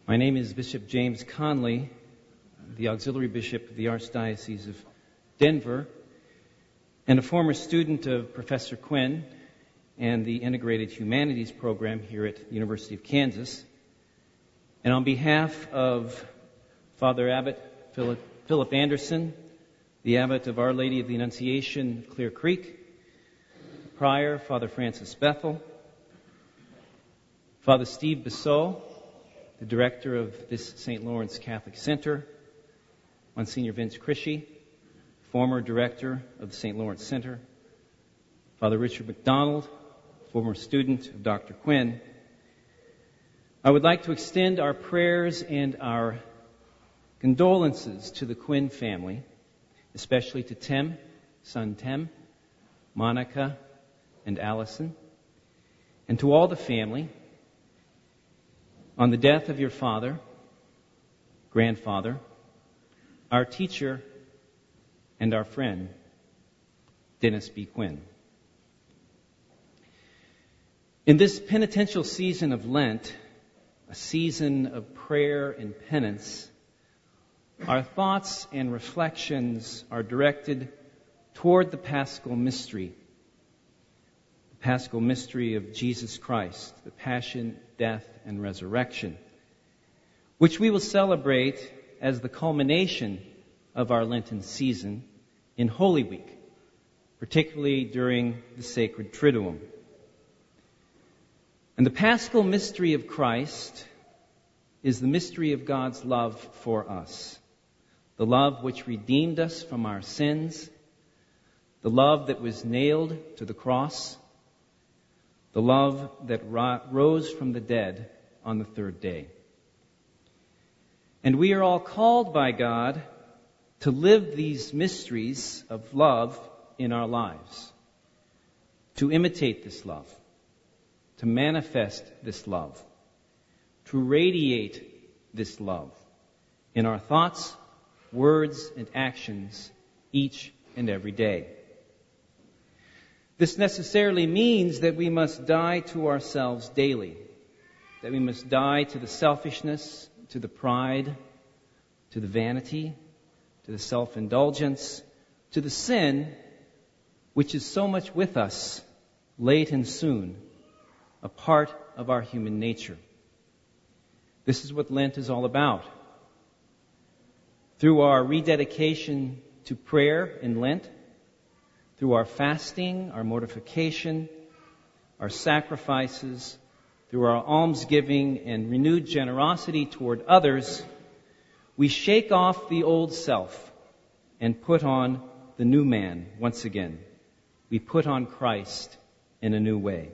My name is Bishop James Conley, the Auxiliary Bishop of the Archdiocese of Denver, and a former student of Professor Quinn and the Integrated Humanities program here at the University of Kansas. And on behalf of Father Abbot Philip Anderson, the Abbot of Our Lady of the Annunciation, Clear Creek, Prior, Father Francis Bethel, Father Steve Bissot, the director of this St. Lawrence Catholic Center, Monsignor Vince Crisci, former director of the St. Lawrence Center, Father Richard McDonald, former student of Dr. Quinn, I would like to extend our prayers and our condolences to the Quinn family, especially to Tim, son Tim, Monica, and Allison, and to all the family, on the death of your father, grandfather, our teacher, and our friend, Dennis B. Quinn. In this penitential season of Lent, a season of prayer and penance, our thoughts and reflections are directed toward the Paschal Mystery. The Paschal Mystery of Jesus Christ, the Passion, Death, and Resurrection, which we will celebrate as the culmination of our Lenten season in Holy Week, particularly during the Sacred Triduum. And the Paschal Mystery of Christ is the mystery of God's love for us, the love which redeemed us from our sins, the love that was nailed to the cross, the love that rose from the dead on the third day. And we are all called by God to live these mysteries of love in our lives, to imitate this love, to manifest this love, to radiate this love in our thoughts, words, and actions each and every day. This necessarily means that we must die to ourselves daily, that we must die to the selfishness, to the pride, to the vanity, to the self-indulgence, to the sin which is so much with us, late and soon, a part of our human nature. This is what Lent is all about. Through our rededication to prayer in Lent, through our fasting, our mortification, our sacrifices, through our almsgiving and renewed generosity toward others, we shake off the old self and put on the new man once again. We put on Christ in a new way.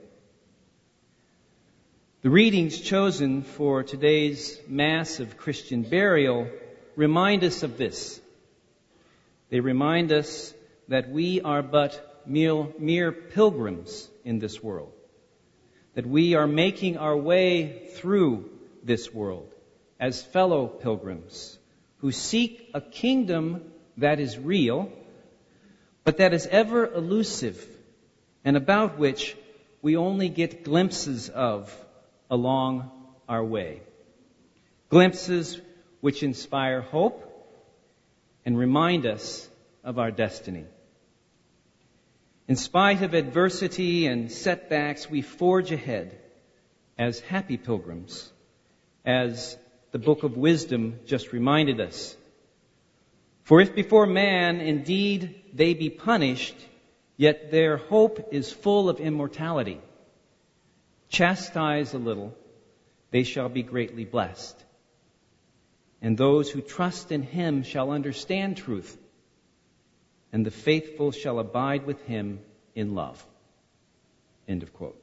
The readings chosen for today's Mass of Christian burial remind us of this. They remind us that we are but mere pilgrims in this world, that we are making our way through this world as fellow pilgrims who seek a kingdom that is real, but that is ever elusive and about which we only get glimpses of along our way. Glimpses which inspire hope and remind us of our destiny. In spite of adversity and setbacks, we forge ahead as happy pilgrims, as the Book of Wisdom just reminded us. For if before man indeed they be punished, yet their hope is full of immortality. Chastise a little, they shall be greatly blessed. And those who trust in him shall understand truth, and the faithful shall abide with him in love. End of quote.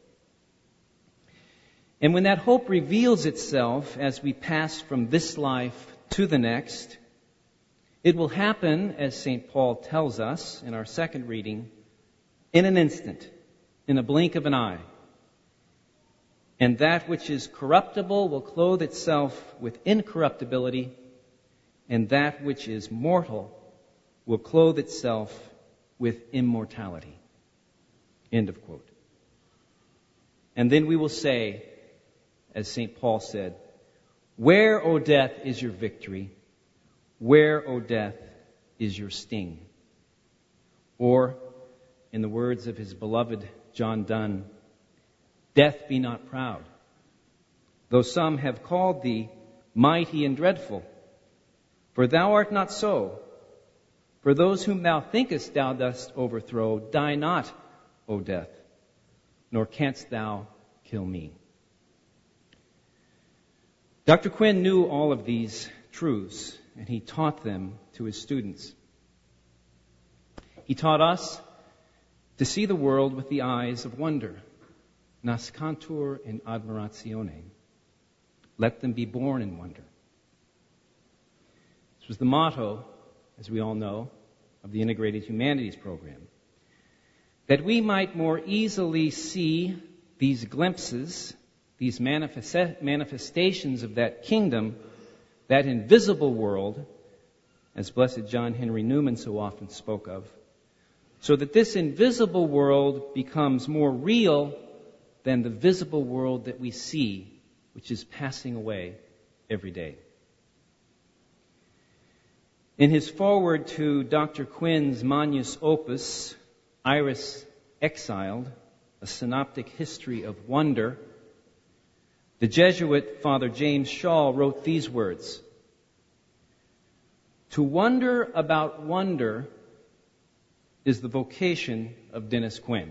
And when that hope reveals itself as we pass from this life to the next, it will happen, as St. Paul tells us in our second reading, in an instant, in a blink of an eye. And that which is corruptible will clothe itself with incorruptibility, and that which is mortal will clothe itself with immortality. End of quote. And then we will say, as St. Paul said, Where, O death, is your victory? Where, O death, is your sting? Or, in the words of his beloved John Donne, death, be not proud, though some have called thee mighty and dreadful, for thou art not so. For those whom thou thinkest thou dost overthrow, die not, O death, nor canst thou kill me. Dr. Quinn knew all of these truths, and he taught them to his students. He taught us to see the world with the eyes of wonder, nascantur in admiratione. Let them be born in wonder. This was the motto, as we all know, of the Integrated Humanities Program. That we might more easily see these glimpses, these manifestations of that kingdom, that invisible world, as Blessed John Henry Newman so often spoke of, so that this invisible world becomes more real than the visible world that we see, which is passing away every day. In his foreword to Dr. Quinn's Magnus Opus, Iris Exiled, a synoptic history of wonder, the Jesuit Father James Shaw wrote these words: "To wonder about wonder is the vocation of Dennis Quinn."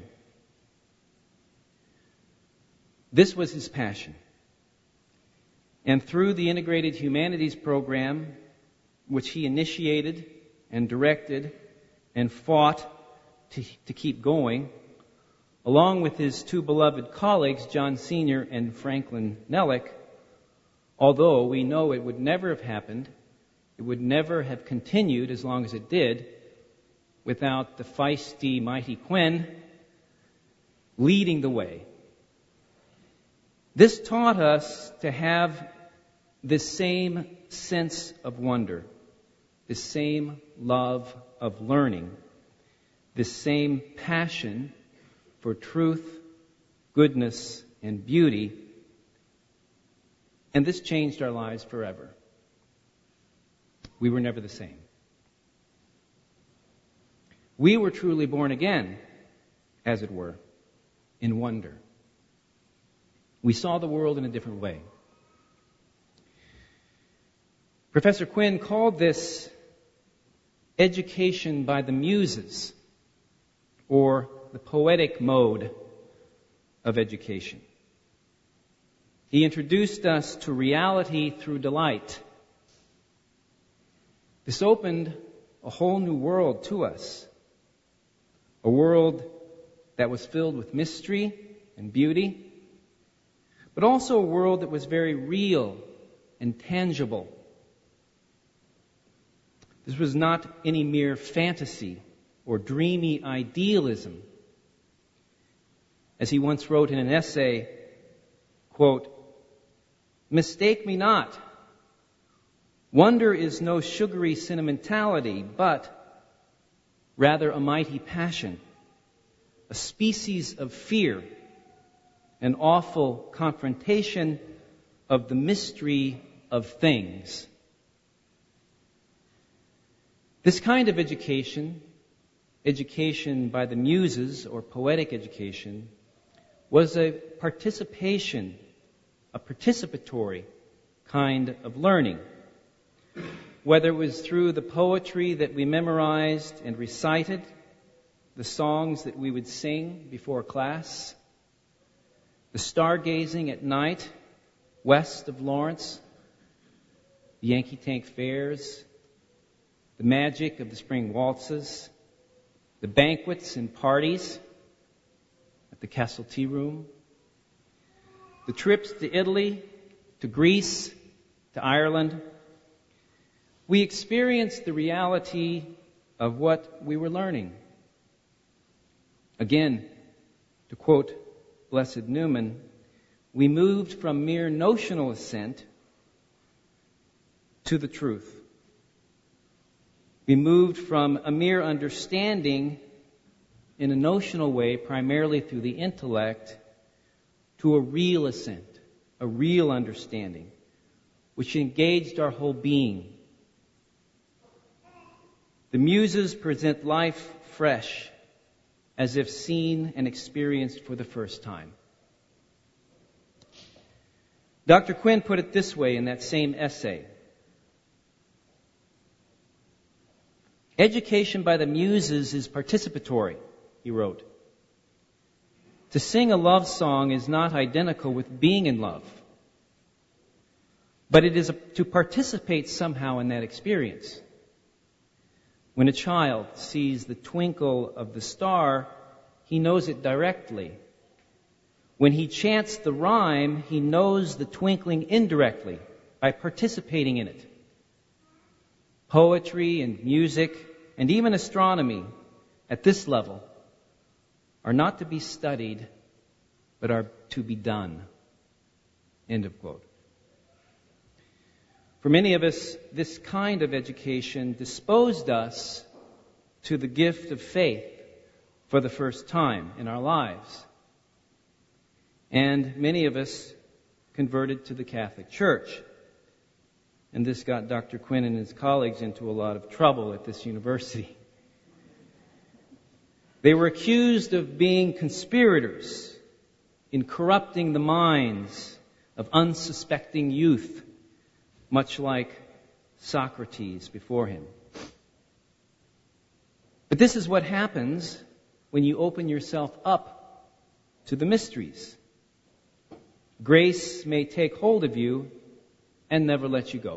This was his passion. And through the Integrated Humanities Program, which he initiated and directed and fought to keep going, along with his two beloved colleagues, John Sr. and Franklin Nellick, although we know it would never have happened, it would never have continued as long as it did, without the feisty, mighty Quinn leading the way. This taught us to have this same sense of wonder, this same love of learning, this same passion for truth, goodness, and beauty, and this changed our lives forever. We were never the same. We were truly born again, as it were, in wonder. We saw the world in a different way. Professor Quinn called this education by the muses, or the poetic mode of education. He introduced us to reality through delight. This opened a whole new world to us, a world that was filled with mystery and beauty, but also a world that was very real and tangible. This was not any mere fantasy or dreamy idealism. As he once wrote in an essay, quote, "Mistake me not. Wonder is no sugary sentimentality, but rather a mighty passion, a species of fear, an awful confrontation of the mystery of things." This kind of education by the muses, or poetic education, was a participatory kind of learning. Whether it was through the poetry that we memorized and recited, the songs that we would sing before class, the stargazing at night west of Lawrence, the Yankee Tank fairs, the magic of the spring waltzes, the banquets and parties at the Castle Tea Room, the trips to Italy, to Greece, to Ireland, we experienced the reality of what we were learning. Again, to quote Blessed Newman, we moved from mere notional assent to the truth. We moved from a mere understanding in a notional way, primarily through the intellect, to a real assent, a real understanding, which engaged our whole being. The Muses present life fresh, as if seen and experienced for the first time. Dr. Quinn put it this way in that same essay. Education by the Muses is participatory, he wrote. To sing a love song is not identical with being in love, but it is to participate somehow in that experience. When a child sees the twinkle of the star, he knows it directly. When he chants the rhyme, he knows the twinkling indirectly by participating in it. Poetry and music and even astronomy at this level are not to be studied, but are to be done. End of quote. For many of us, this kind of education disposed us to the gift of faith for the first time in our lives. And many of us converted to the Catholic Church. And this got Dr. Quinn and his colleagues into a lot of trouble at this university. They were accused of being conspirators in corrupting the minds of unsuspecting youth, much like Socrates before him. But this is what happens when you open yourself up to the mysteries. Grace may take hold of you and never let you go.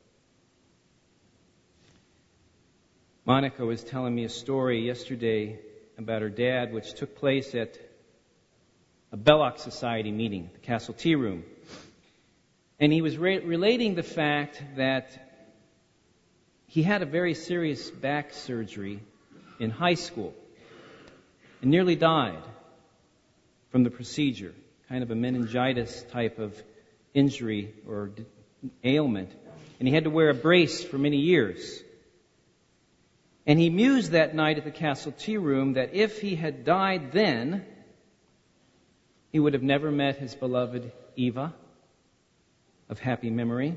Monica was telling me a story yesterday about her dad, which took place at a Belloc Society meeting, the Castle Tea Room. And he was relating the fact that he had a very serious back surgery in high school and nearly died from the procedure, kind of a meningitis type of injury or ailment. And he had to wear a brace for many years. And he mused that night at the Castle Tea Room that if he had died then, he would have never met his beloved Eva of happy memory.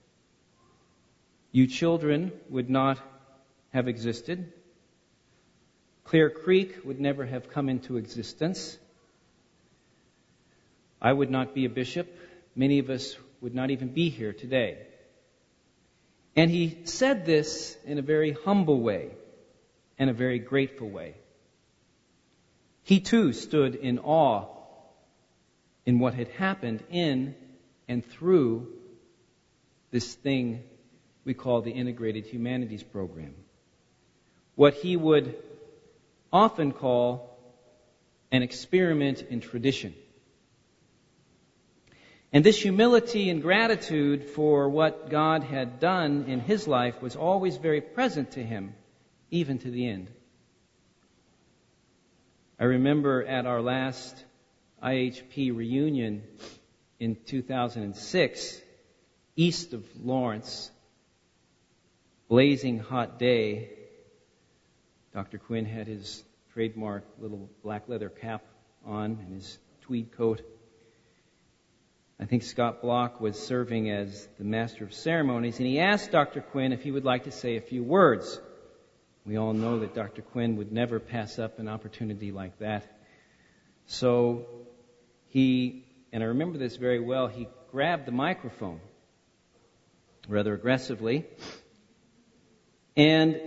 You children would not have existed. Clear Creek would never have come into existence. I would not be a bishop. Many of us would not even be here today. And he said this in a very humble way and a very grateful way. He too stood in awe in what had happened in and through this thing we call the Integrated Humanities Program. What he would often call an experiment in tradition. And this humility and gratitude for what God had done in his life was always very present to him, even to the end. I remember at our last IHP reunion in 2006, east of Lawrence, blazing hot day, Dr. Quinn had his trademark little black leather cap on and his tweed coat. I think Scott Block was serving as the master of ceremonies, and he asked Dr. Quinn if he would like to say a few words. We all know that Dr. Quinn would never pass up an opportunity like that. So he, and I remember this very well, he grabbed the microphone rather aggressively, and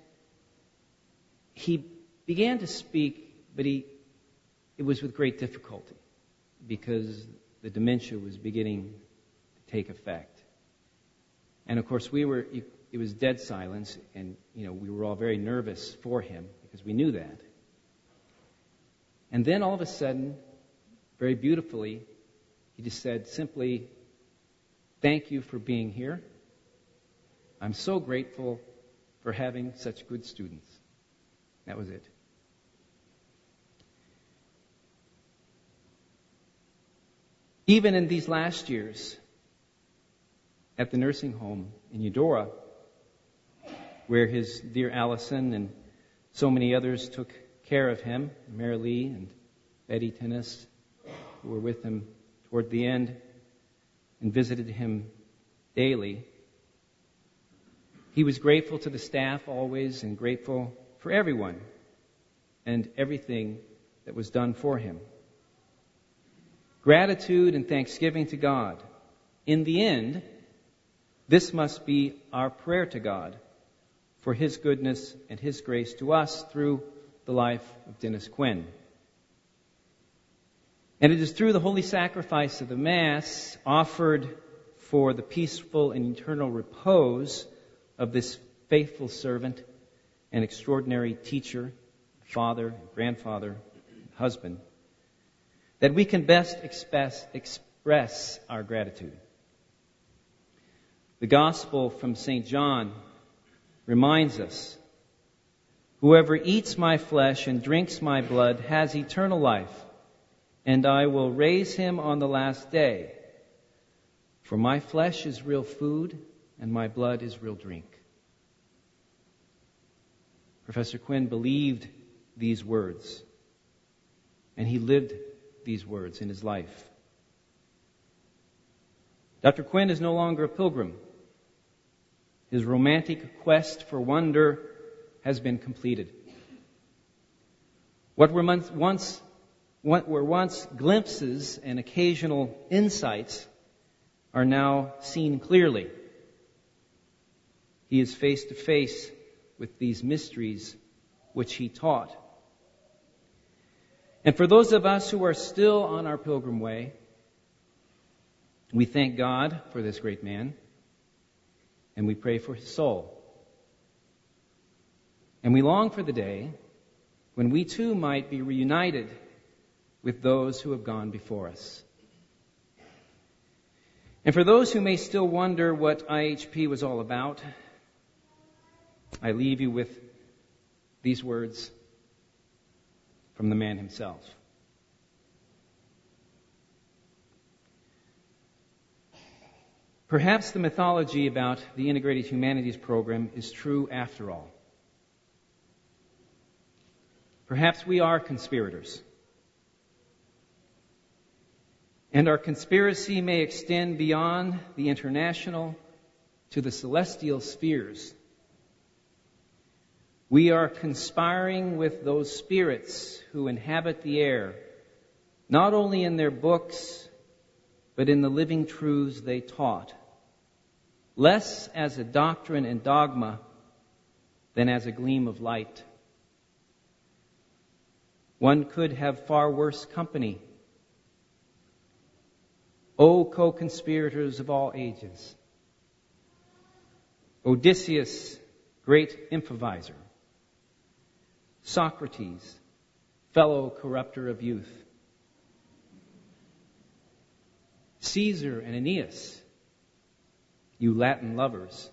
he began to speak, but it was with great difficulty because the dementia was beginning to take effect. And of course it was dead silence, and we were all very nervous for him because we knew that. And then all of a sudden, very beautifully, he just said simply, "Thank you for being here. I'm so grateful for having such good students." That was it. Even in these last years, at the nursing home in Eudora, where his dear Allison and so many others took care of him, Mary Lee and Betty Tennis, who were with him toward the end and visited him daily. He was grateful to the staff always and grateful for everyone and everything that was done for him. Gratitude and thanksgiving to God. In the end, this must be our prayer to God for His goodness and His grace to us through the life of Dennis Quinn. And it is through the holy sacrifice of the Mass offered for the peaceful and eternal repose of this faithful servant and extraordinary teacher, father, grandfather, husband, that we can best express our gratitude. The Gospel from St. John reminds us, "Whoever eats my flesh and drinks my blood has eternal life, and I will raise him on the last day. For my flesh is real food, and my blood is real drink." Professor Quinn believed these words, and he lived these words in his life. Dr. Quinn is no longer a pilgrim. His romantic quest for wonder has been completed. What were once glimpses and occasional insights are now seen clearly. He is face to face with these mysteries which he taught. And for those of us who are still on our pilgrim way, we thank God for this great man, and we pray for his soul. And we long for the day when we too might be reunited with those who have gone before us. And for those who may still wonder what IHP was all about, I leave you with these words from the man himself. Perhaps the mythology about the Integrated Humanities Program is true after all. Perhaps we are conspirators. And our conspiracy may extend beyond the international to the celestial spheres. We are conspiring with those spirits who inhabit the air, not only in their books, but in the living truths they taught, less as a doctrine and dogma than as a gleam of light. One could have far worse company. O co-conspirators of all ages, Odysseus, great improviser, Socrates, fellow corrupter of youth, Caesar and Aeneas, you Latin lovers,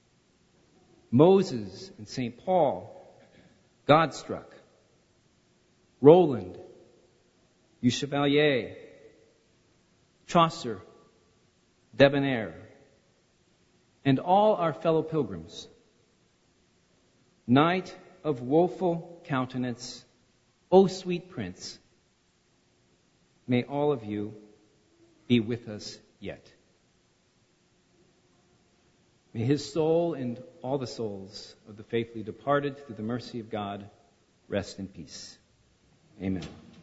Moses and St. Paul, Godstruck, Roland, you Chevalier, Chaucer, Debonair, and all our fellow pilgrims. Knight of woeful countenance, O sweet prince, may all of you be with us yet. May his soul and all the souls of the faithfully departed through the mercy of God rest in peace. Amen.